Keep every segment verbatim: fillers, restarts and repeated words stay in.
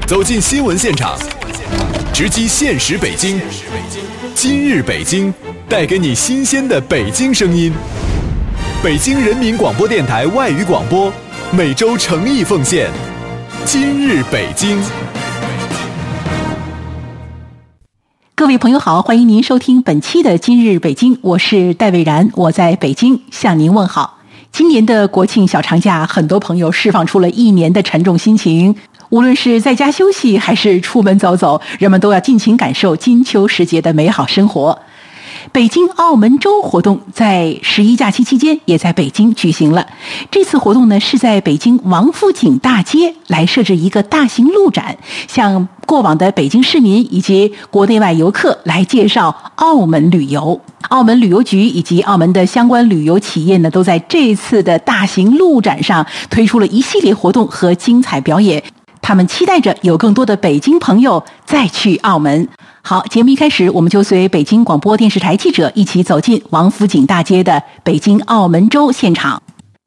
走进新闻现场，直击现实北京。今日北京，带给你新鲜的北京声音。北京人民广播电台外语广播，每周诚意奉献。今日北京。 各位朋友好，欢迎您收听本期的今日北京，我是戴蔚然，我在北京向您问好。今年的国庆小长假，很多朋友释放出了一年的沉重心情，无论是在家休息还是出门走走，人们都要尽情感受金秋时节的美好生活。北京澳门周活动在十一假期期间也在北京举行了。这次活动呢，是在北京王府井大街来设置一个大型路展，向过往的北京市民以及国内外游客来介绍澳门旅游。澳门旅游局以及澳门的相关旅游企业呢，都在这次的大型路展上推出了一系列活动和精彩表演。他们期待着有更多的北京朋友再去澳门。好，节目一开始，我们就随北京广播电视台记者一起走进王府井大街的北京澳门周现场。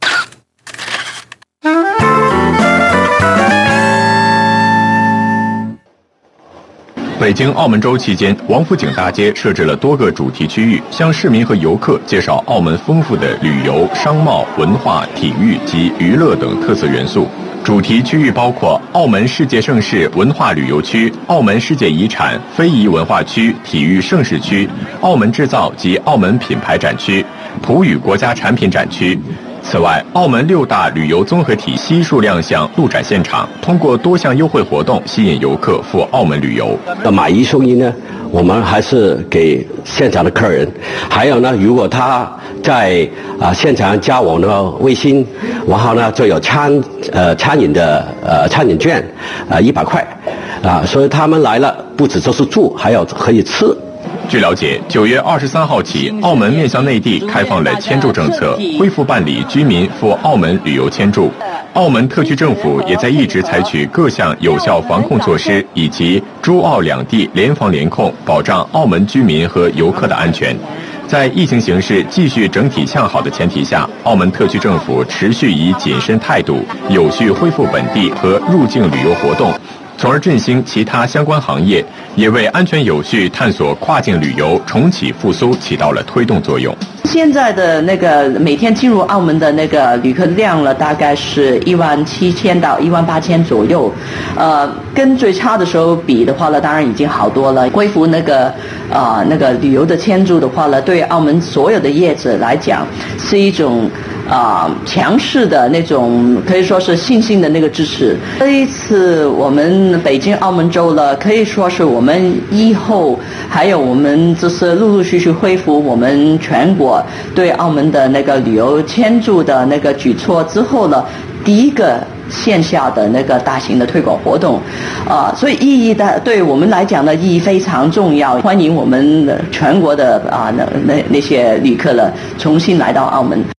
北京澳门周期间，王府井大街设置了多个主题区域，向市民和游客介绍澳门丰富的旅游、商贸、文化、体育及娱乐等特色元素。主题区域包括澳门世界盛事文化旅游区、澳门世界遗产非遗文化区、体育盛事区、澳门制造及澳门品牌展区、普语国家产品展区。此外，澳门六大旅游综合体悉数亮相路展现场，通过多项优惠活动吸引游客赴澳门旅游。 买一送一呢，我们还是给现场的客人。还有呢，如果他在啊、呃、现场加我的微信，然后呢就有餐呃餐饮的呃餐饮券啊一百块啊，所以他们来了不止就是住，还有可以吃。 据了解，九月二十三号起，澳门面向内地开放了签注政策，恢复办理居民赴澳门旅游签注。澳门特区政府也在一直采取各项有效防控措施，以及珠澳两地联防联控，保障澳门居民和游客的安全。在疫情形势继续整体向好的前提下，澳门特区政府持续以谨慎态度，有序恢复本地和入境旅游活动，从而振兴其他相关行业，也为安全有序探索跨境旅游重启复苏起到了推动作用。 现在的那个每天进入澳门的那个旅客量了，大概是一万七千到一万八千左右，呃，跟最差的时候比的话呢，当然已经好多了。恢复那个呃那个旅游的签注的话呢，对澳门所有的业者来讲是一种啊、呃，强势的那种，可以说是信心的那个支持。这一次我们北京澳门周了，可以说是我们以后还有我们就是陆陆续续恢复我们全国对澳门的那个旅游签注的那个举措之后呢，第一个线下的那个大型的推广活动，啊、呃，所以意义的对我们来讲呢，意义非常重要。欢迎我们全国的啊、呃、那那那些旅客了重新来到澳门。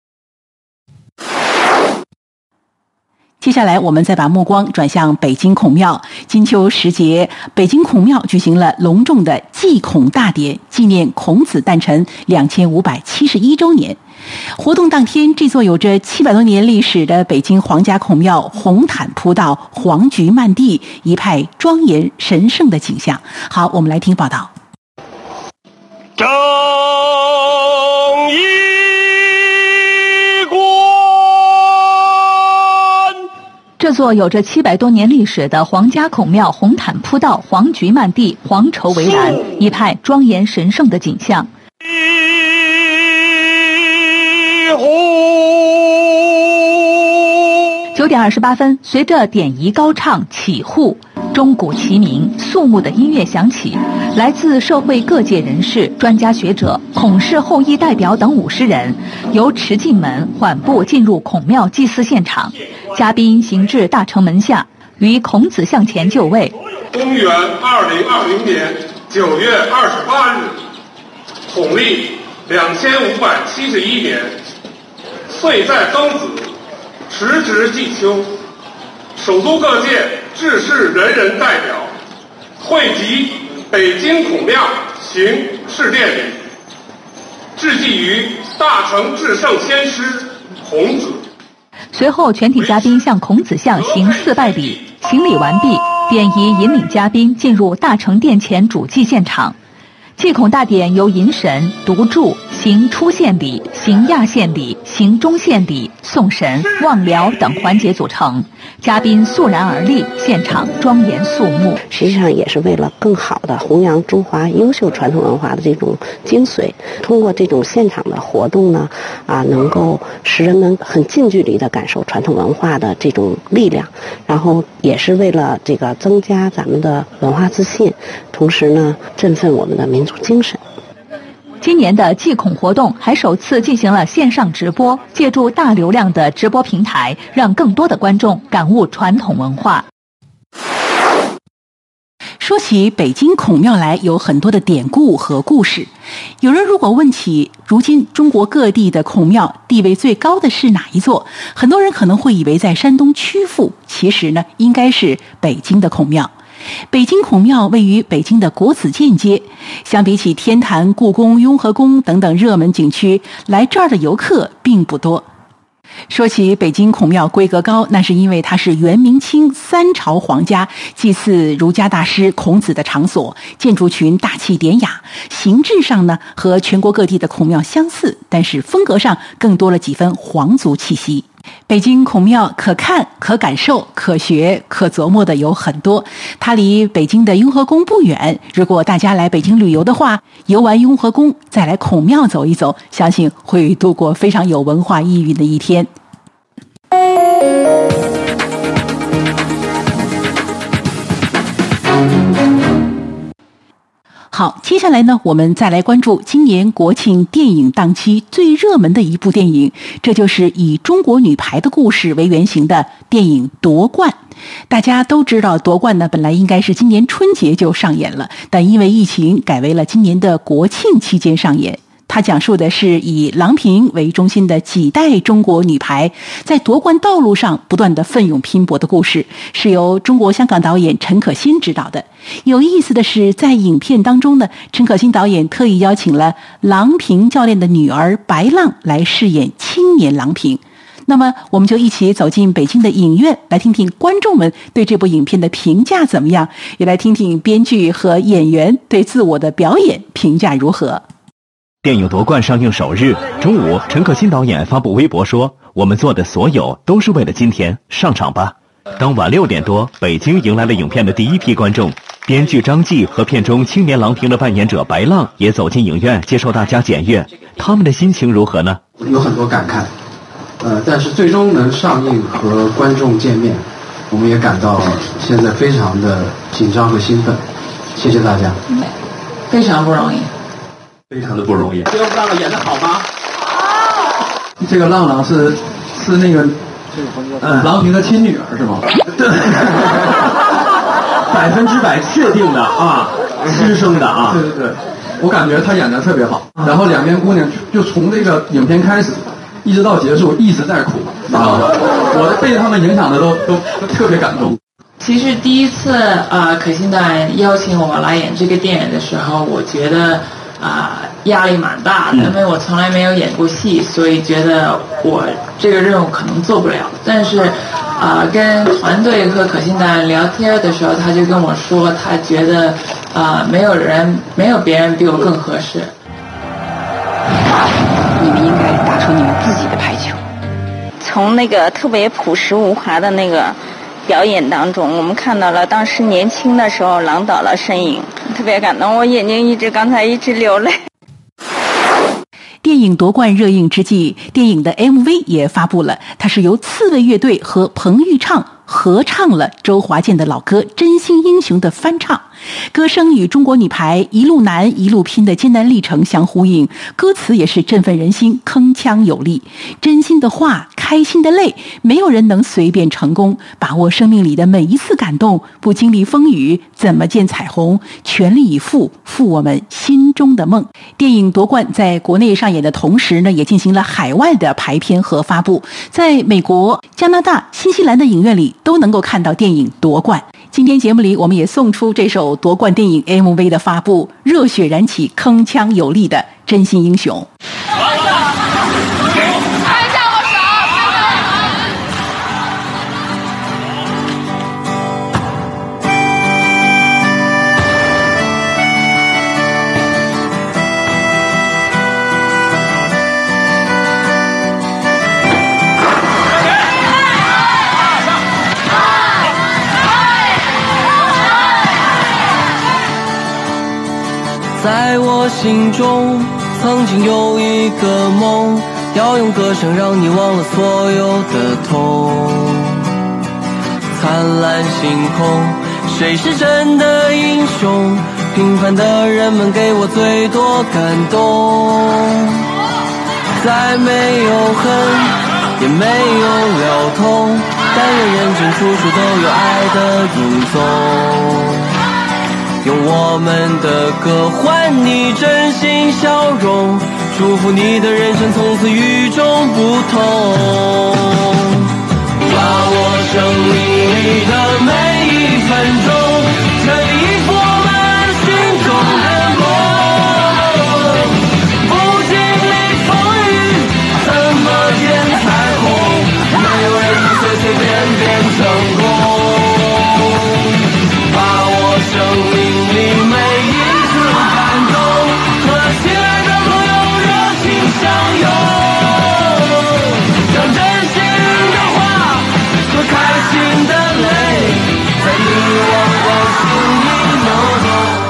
接下来我们再把目光转向北京孔庙。金秋时节，北京孔庙举行了隆重的祭孔大典，纪念孔子诞辰两千五百七十一周年。活动当天，这座有着七百多年历史的北京皇家孔庙红毯铺道，黄菊漫地，一派庄严神圣的景象。好，我们来听报道。 正义这座有着七百多年历史的皇家孔庙红毯铺道，黄菊漫地，黄绸围栏，一派庄严神圣的景象。九点二十八分，随着典仪高唱起护，钟鼓齐鸣，肃穆的音乐响起，来自社会各界人士、专家学者、孔氏后裔代表等五十人，由持进门缓步进入孔庙祭祀现场。嘉宾行至大城门下，于孔子像前就位。 公元二零二零年九月二十八日，孔历两千五百七十一年，岁在庚子，时值季秋，首都各界志士仁人代表汇集北京孔庙行事殿里，致祭于大成至圣先师孔子。 随后，全体嘉宾向孔子像行四拜礼，行礼完毕， 典仪引领嘉宾进入大成殿前主祭现场。祭孔大典由迎神、读祝、行出献礼、行亚献礼、行中献礼、送神、望疗等环节组成。嘉宾肃然而立，现场庄严肃穆。 实际上也是为了更好的弘扬中华优秀传统文化的这种精髓。通过这种现场的活动呢，啊，能够使人们很近距离的感受传统文化的这种力量，然后也是为了这个增加咱们的文化自信，同时呢，振奋我们的民族精神。 今年的祭孔活动还首次进行了线上直播，借助大流量的直播平台，让更多的观众感悟传统文化。 说起北京孔庙来，有很多的典故和故事。有人如果问起如今中国各地的孔庙地位最高的是哪一座，很多人可能会以为在山东曲阜，其实呢，应该是北京的孔庙。北京孔庙位于北京的国子监街，相比起天坛、故宫、雍和宫等等热门景区，来这儿的游客并不多。说起北京孔庙规格高，那是因为它是元明清三朝皇家祭祀儒家大师孔子的场所，建筑群大气典雅，形制上呢和全国各地的孔庙相似，但是风格上更多了几分皇族气息。北京孔庙可看、可感受、可学、可琢磨的有很多。它离北京的雍和宫不远，如果大家来北京旅游的话，游完雍和宫再来孔庙走一走，相信会度过非常有文化意蕴的一天。好，接下来呢，我们再来关注今年国庆电影档期最热门的一部电影，这就是以中国女排的故事为原型的电影《夺冠》。大家都知道，《夺冠》呢本来应该是今年春节就上演了，但因为疫情改为了今年的国庆期间上演。它讲述的是以郎平为中心的几代中国女排在夺冠道路上不断的奋勇拼搏的故事，是由中国香港导演陈可辛执导的。有意思的是，在影片当中呢，陈可辛导演特意邀请了郎平教练的女儿白浪来饰演青年郎平。那么我们就一起走进北京的影院，来听听观众们对这部影片的评价怎么样，也来听听编剧和演员对自我的表演评价如何。 电影《夺冠》上映首日中午，陈可辛导演发布微博说：“我们做的所有都是为了今天，上场吧。”当晚六点多，北京迎来了影片的第一批观众。编剧张继和片中青年郎平的扮演者白浪也走进影院接受大家检阅，他们的心情如何呢？ 有很多感慨，呃，但是最终能上映和观众见面，我们也感到现在非常的紧张和兴奋。谢谢大家。 非常不容易。 非常的不容易。这个浪浪演得好吗？好。这个浪浪是是那个嗯郎平的亲女儿是吗？对，百分之百确定的啊，亲生的啊。对对对，我感觉她演得特别好。然后两边姑娘就从这个影片开始一直到结束一直在哭啊，我被他们影响的都都都特别感动。 其实第一次啊、呃，可辛导演邀请我来演这个电影的时候，我觉得。啊、呃，压力蛮大的，因为我从来没有演过戏，所以觉得我这个任务可能做不了。但是，啊、呃，跟团队和可辛导演聊天的时候，他就跟我说，他觉得啊、呃，没有人，没有别人比我更合适。 你们应该打出你们自己的排球。从那个特别朴实无华的那个表演当中，我们看到了当时年轻的时候郎导的身影，特别感动，我眼睛一直刚才一直流泪。 电影夺冠热映之际，电影的 M V 也发布了，它是由刺猬乐队和彭昱畅合唱了周华健的老歌《真心英雄》的翻唱，歌声与中国女排一路难一路拼的艰难历程相呼应，歌词也是振奋人心，铿锵有力。真心的话，开心的泪，没有人能随便成功，把握生命里的每一次感动，不经历风雨怎么见彩虹，全力以赴赴我们心中的梦。电影夺冠在国内上演的同时呢，也进行了海外的排片和发布，在美国、加拿大、新西兰的影院里都能够看到电影夺冠。今天节目里我们也送出这首夺冠电影 M V 的发布，热血燃起铿锵有力的真心英雄。 在我心中曾经有一个梦，要用歌声让你忘了所有的痛。灿烂星空，谁是真的英雄？平凡的人们给我最多感动。再没有恨，也没有了痛，但愿人间处处都有爱的影踪。用我们的歌换你真心笑容，祝福你的人生从此与众不同。把我生命里的每一分钟，全力以赴我们心中的梦。不经历风雨，怎么见彩虹？没有人能随随便便成功。把我生命里每一次感动，和亲爱的朋友热情相拥，让真心的话和开心的泪，在你我的心里流动。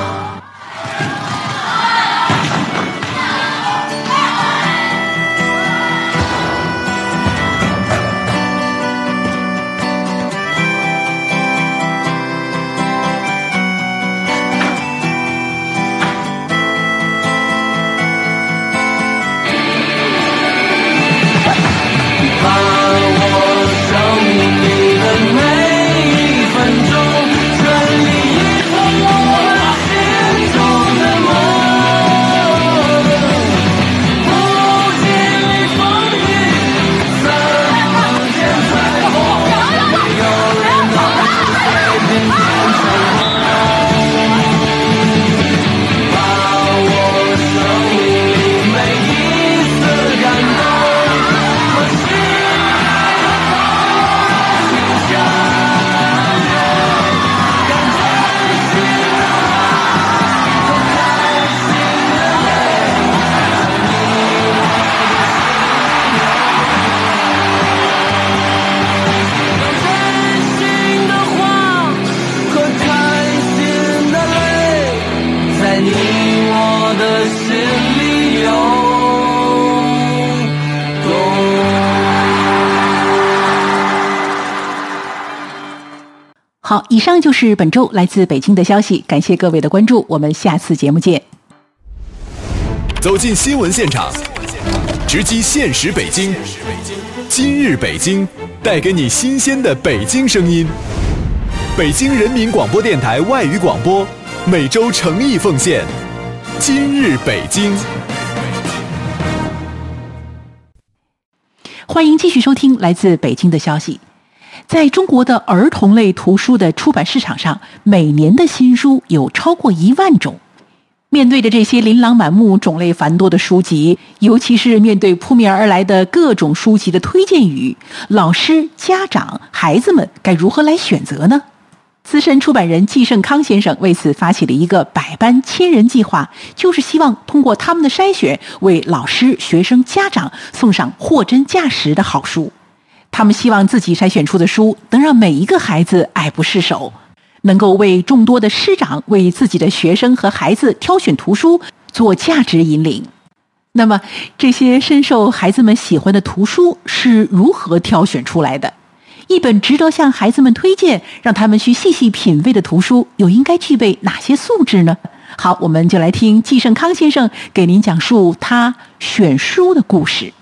好，以上就是本周来自北京的消息，感谢各位的关注，我们下次节目见。 走进新闻现场，直击现实北京。今日北京，带给你新鲜的北京声音。北京人民广播电台外语广播，每周诚意奉献。今日北京。 欢迎继续收听来自北京的消息。在中国的儿童类图书的出版市场上，每年的新书有超过一万种。面对着这些琳琅满目、种类繁多的书籍，尤其是面对扑面而来的各种书籍的推荐语，老师、家长、孩子们该如何来选择呢？资深出版人季胜康先生为此发起了一个百班千人计划，就是希望通过他们的筛选，为老师、学生、家长送上货真价实的好书。他们希望自己筛选出的书能让每一个孩子爱不释手，能够为众多的师长为自己的学生和孩子挑选图书做价值引领。那么这些深受孩子们喜欢的图书是如何挑选出来的？一本值得向孩子们推荐，让他们去细细品味的图书又应该具备哪些素质呢？好，我们就来听季胜康先生给您讲述他选书的故事。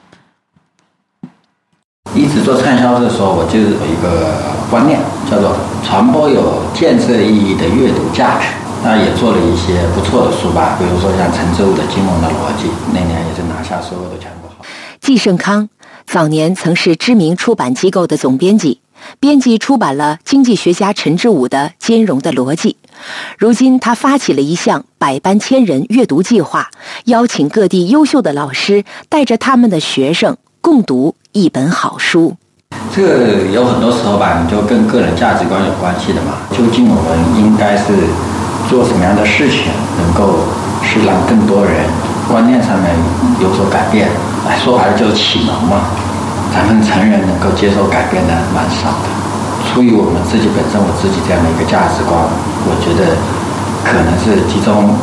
一直做畅销的时候，我就有一个观念，叫做传播有建设意义的阅读价值。那也做了一些不错的书吧，比如说像陈之武的《金融的逻辑》，那年也是拿下所有的全国好。 季胜康早年曾是知名出版机构的总编辑，编辑出版了经济学家陈之武的《金融的逻辑》。如今他发起了一项百班千人阅读计划，邀请各地优秀的老师带着他们的学生共读一本好书。 这个有很多时候吧，你就跟个人价值观有关系的嘛。究竟我们应该是做什么样的事情，能够是让更多人观念上面有所改变？哎，说白了就是启蒙嘛。咱们成人能够接受改变的蛮少的。出于我们自己本身我自己这样的一个价值观，我觉得可能是集中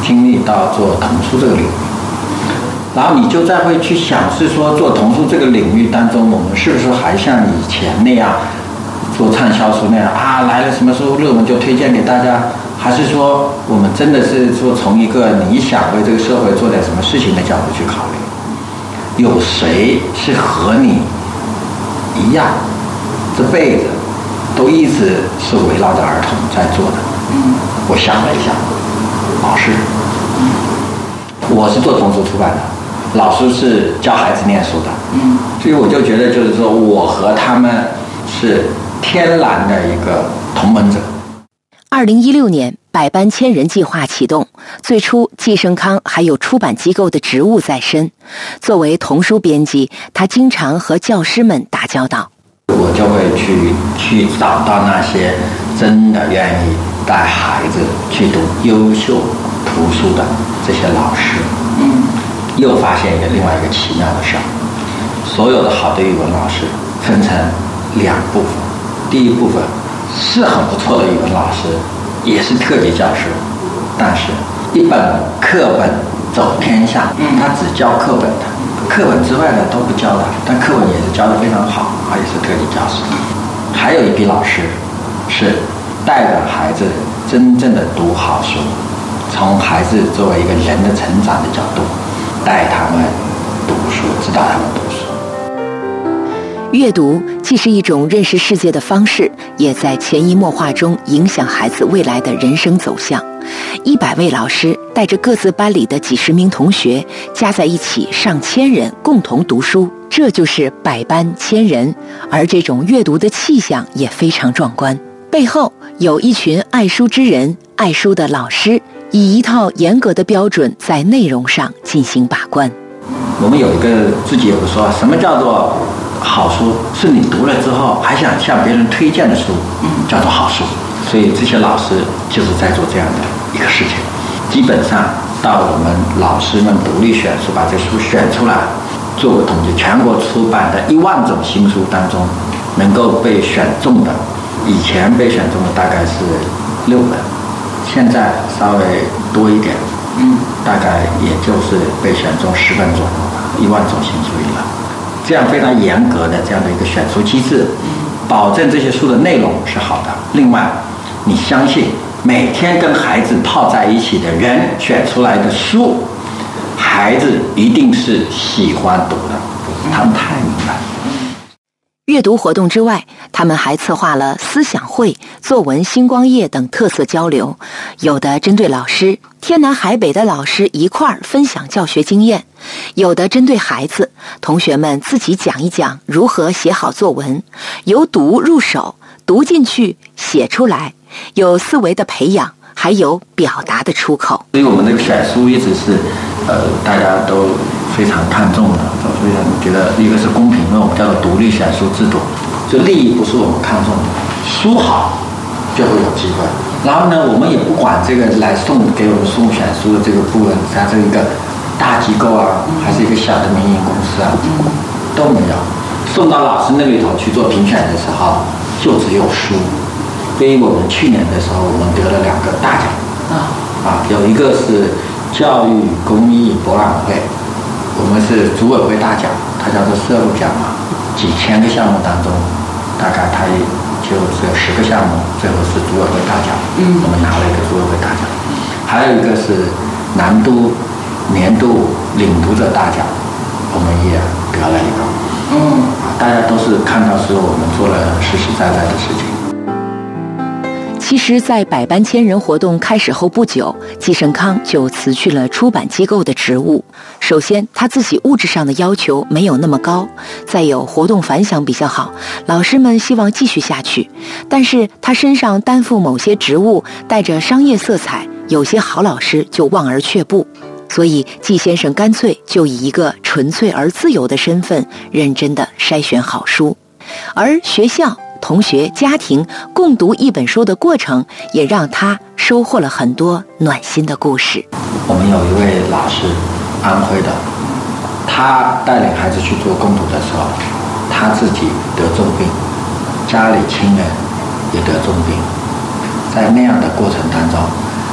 精力到做童书这个领域，然后你就再会去想，是说做童书这个领域当中，我们是不是还像以前那样做畅销书那样啊，来了什么书热门就推荐给大家，还是说我们真的是说从一个你想为这个社会做点什么事情的角度去考虑？有谁是和你一样这辈子都一直是围绕着儿童在做的？嗯，我想了一下，老师，我是做童书出版的，老师是教孩子念书的，嗯，所以我就觉得就是说我和他们是天然的一个同门者。 二零一六年，百班千人计划启动，最初季胜康还有出版机构的职务在身。作为童书编辑，他经常和教师们打交道。 我就会去去找到那些真的愿意带孩子去读优秀图书的这些老师。嗯，又发现一个另外一个奇妙的事儿，所有的好的语文老师分成两部分，第一部分是很不错的语文老师，也是特级教师，但是一本课本走天下，他只教课本的，课本之外的都不教的，但课本也是教得非常好，他也是特级教师。还有一批老师是带着孩子真正的读好书，从孩子作为一个人的成长的角度带他们读书，指导他们读书。 阅读既是一种认识世界的方式，也在潜移默化中影响孩子未来的人生走向。一百位老师带着各自班里的几十名同学，加在一起上千人共同读书，这就是百班千人。而这种阅读的气象也非常壮观，背后有一群爱书之人，爱书的老师，以一套严格的标准在内容上进行把关。 我们有一个自己有个说法，什么叫做好书？是你读了之后还想向别人推荐的书，叫做好书。所以这些老师就是在做这样的一个事情。基本上到我们老师们独立选书，把这书选出来，做过统计，全国出版的一万种新书当中，能够被选中的，以前被选中的大概是六本，现在稍微多一点，嗯，大概也就是被选中十本左右吧，一万种新书以来。这样非常严格的这样的一个选书机制，保证这些书的内容是好的。另外，你相信每天跟孩子泡在一起的人选出来的书，孩子一定是喜欢读的，他们太明白。 阅读活动之外，他们还策划了思想会、作文星光夜等特色交流，有的针对老师，天南海北的老师一块儿分享教学经验；有的针对孩子，同学们自己讲一讲如何写好作文，由读入手，读进去，写出来，有思维的培养，还有表达的出口。 所以我们这个选书一直是，呃，大家都非常看重的，非常觉得一个是公平，因为我们叫做独立选书制度，就利益不是我们看重的，书好就会有机会。然后呢，我们也不管这个来送给我们送选书的这个部分，它是一个大机构啊，还是一个小的民营公司啊，都没有。送到老师那里头去做评选的时候，就只有书。所以我们去年的时候，我们得了两个大奖啊，啊，有一个是教育公益博览会，我们是组委会大奖，它叫做社务奖嘛，几千个项目当中，大概它就只有十个项目，最后是组委会大奖，嗯，我们拿了一个组委会大奖。还有一个是南都年度领读者大奖，我们也得了一个，嗯，大家都是看到说我们做了实实在在的事情。 其实，在百班千人活动开始后不久，季胜康就辞去了出版机构的职务。首先，他自己物质上的要求没有那么高，再有活动反响比较好，老师们希望继续下去。但是他身上担负某些职务带着商业色彩，有些好老师就望而却步。所以季先生干脆就以一个纯粹而自由的身份，认真地筛选好书。而学校、同学、家庭共读一本书的过程，也让他收获了很多暖心的故事。 我们有一位老师，安徽的，他带领孩子去做共读的时候，他自己得重病，家里亲人也得重病，在那样的过程当中，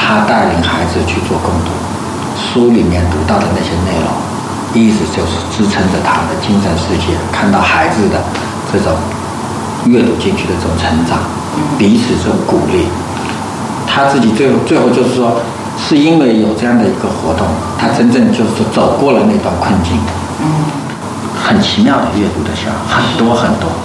他带领孩子去做共读，书里面读到的那些内容，一直就是支撑着他的精神世界，看到孩子的这种阅读进去的这种成长，彼此这种鼓励。他自己最后最后就是说，是因为有这样的一个活动，他真正就是说走过了那段困境。嗯，很奇妙的阅读的事儿，很多很多。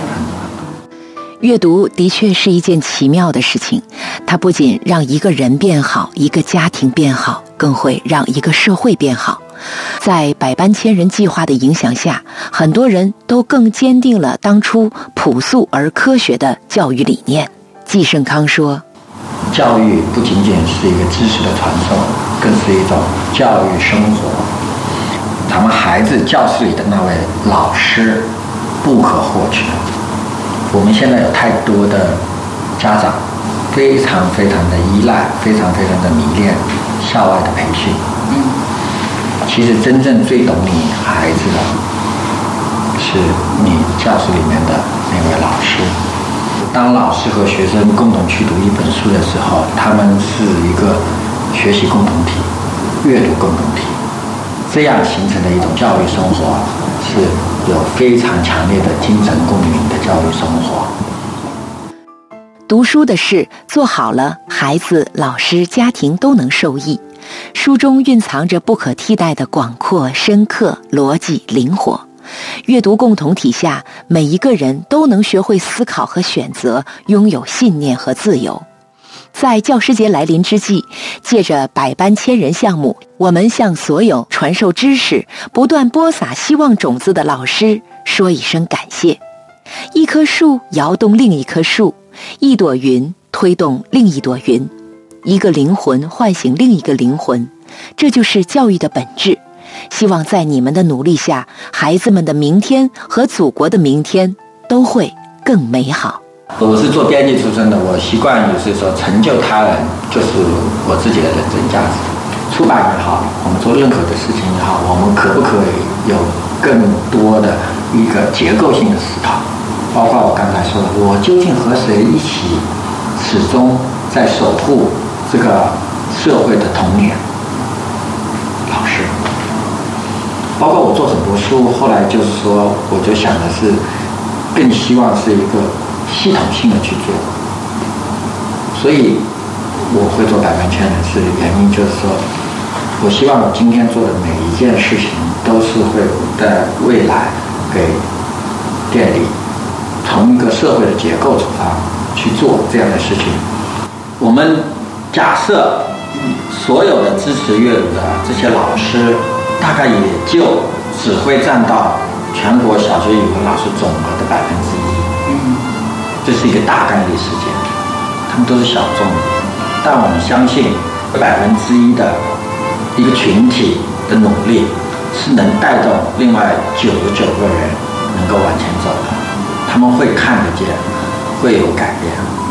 阅读的确是一件奇妙的事情，它不仅让一个人变好，一个家庭变好，更会让一个社会变好。在百班千人计划的影响下，很多人都更坚定了当初朴素而科学的教育理念。季胜康说， 教育不仅仅是一个知识的传授，更是一种教育生活。咱们孩子教室里的那位老师不可或缺。我们现在有太多的家长非常非常的依赖，非常非常的迷恋校外的培训。嗯，其实真正最懂你孩子的是你教室里面的那位老师。当老师和学生共同去读一本书的时候，他们是一个学习共同体、阅读共同体，这样形成的一种教育生活是有非常强烈的精神共鸣的教育生活。 读书的事做好了，孩子、老师、家庭都能受益。书中蕴藏着不可替代的广阔、深刻、逻辑、灵活。阅读共同体下，每一个人都能学会思考和选择，拥有信念和自由。在教师节来临之际，借着百班千人项目，我们向所有传授知识、不断播撒希望种子的老师说一声感谢。一棵树摇动另一棵树，一朵云推动另一朵云，一个灵魂唤醒另一个灵魂，这就是教育的本质。希望在你们的努力下，孩子们的明天和祖国的明天都会更美好。 我是做编辑出身的，我习惯就是说成就他人就是我自己的人生价值。出版也好，我们做任何的事情也好，我们可不可以有更多的一个结构性的思考？包括我刚才说的，我究竟和谁一起始终在守护这个社会的童年？老师。包括我做很多书，后来就是说，我就想的是，更希望是一个系统性的去做。所以我会做百班千人是原因，就是说，我希望我今天做的每一件事情，都是会在未来给店里从一个社会的结构出发去做这样的事情。我们假设所有的支持阅读的这些老师，大概也就只会占到全国小学语文老师总额的百分之一。嗯，这是一个大概率事件，他们都是小众的。但我们相信，百分之一的一个群体的努力，是能带动另外九十九个人能够往前走的。他们会看得见，会有改变。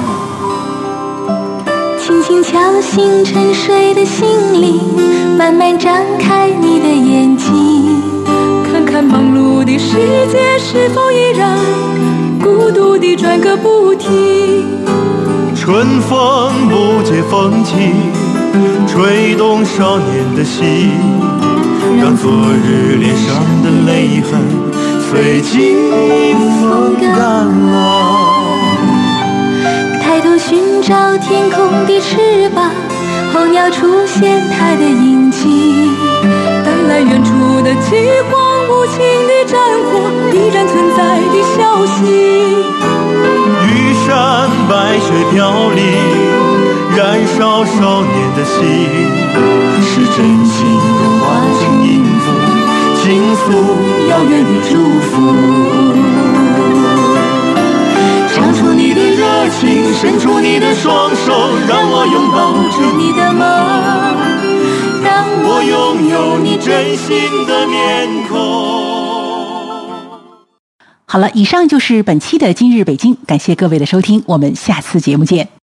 轻轻敲醒沉睡的心灵，慢慢张开你的眼睛，看看忙碌的世界是否依然孤独地转个不停。 春风不解风情，吹动少年的心，让昨日脸上的泪痕随季风干了。 抬头寻找天空的翅膀，候鸟出现它的影迹，带来远处的饥荒，无情的战火依然存在的消息。 玉山白雪飘零，燃烧少年的心，是真心化成音符，倾诉遥远的祝福。唱出你的热情，伸出你的双手，让我拥抱着你的梦，让我拥有你真心的面孔。 好了，以上就是本期的今日北京，感谢各位的收听，我们下次节目见。